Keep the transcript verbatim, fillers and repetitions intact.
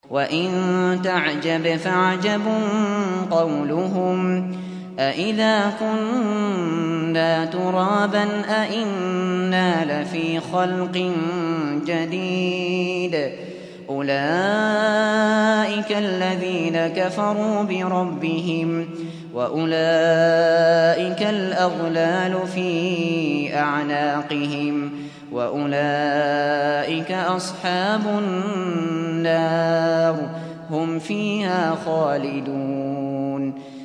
وَإِن تَعْجَبْ فَعَجَبٌ قَوْلُهُمْ أَإِذَا كُنَّا تُرَابًا أَإِنَّا لَفِي خَلْقٍ جَدِيدٍ أُولَٰئِكَ الَّذِينَ كَفَرُوا بِرَبِّهِمْ وَأُولَٰئِكَ الْأَغْلَالُ فِي أَعْنَاقِهِمْ وَأُولَٰئِكَ أَصْحَابُ النَّارِ ۖ هُمْ فِيهَا خَالِدُونَ